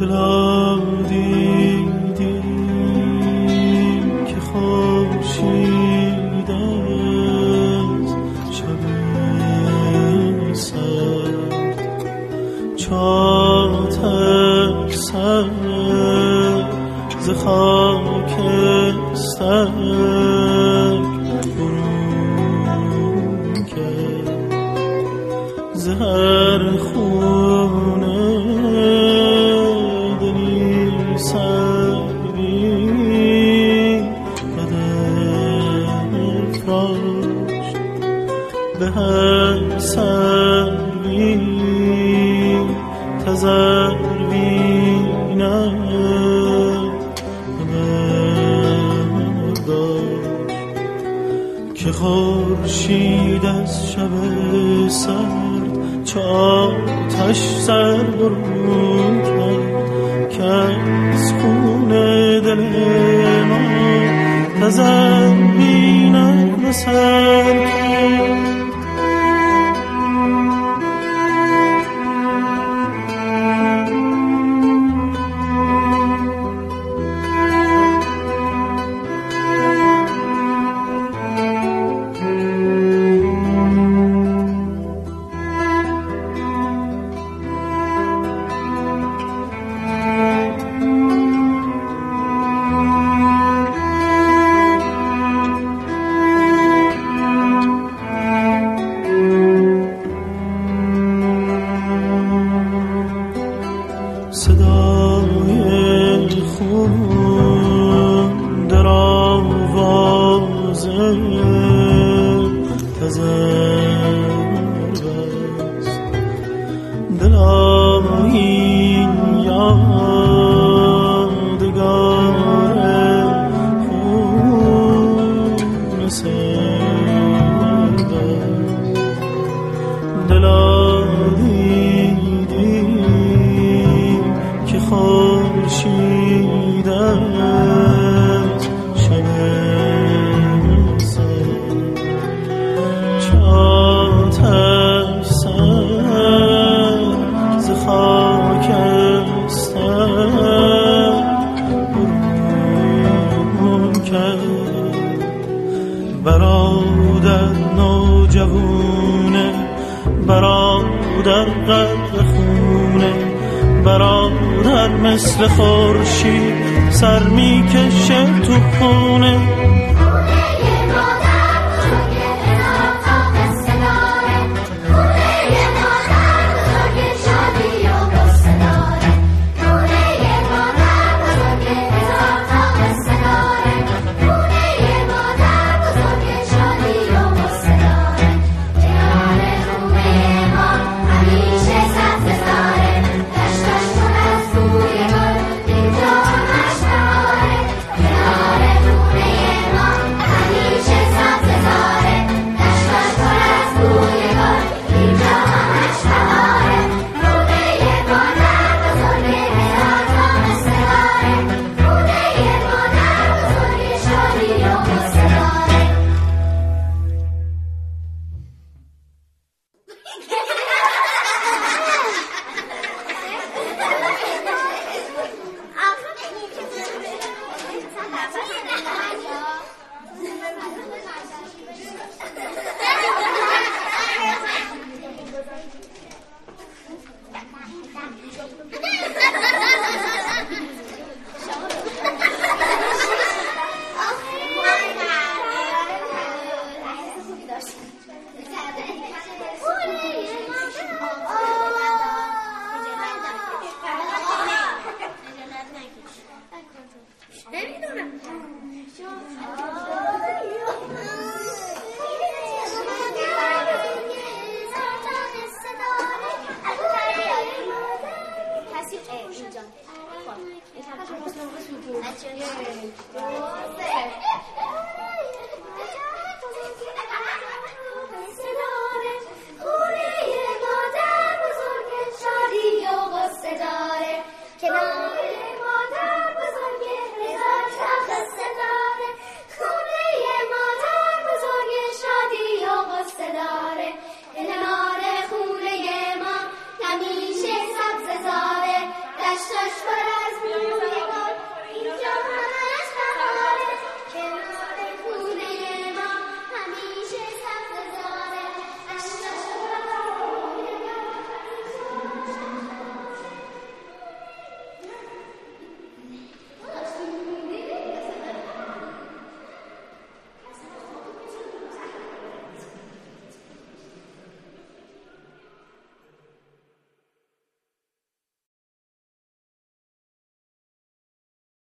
دلا دیدی که خورشید از شب سرد چاتک سر ز خاکستر برون کرد ز هر خونه دلی سروی بدن افراشت به هر سروی تزروینم که خورشید از شب سرد چه آتش سر برون کرد که از خون دل ما تزروینم سر کرد. صدای خون در آواز تزر بست دل این یادگار خون سر بست دلا دیدی که خورشید از شب سرد چه آتش سر ز خاکستر برون کرد برادر نوجوونه برادر قدر خونه برادر مثل خورشید سر میکشه تو خونه کنار خونه ما همیشه سبز زاره دشت آتش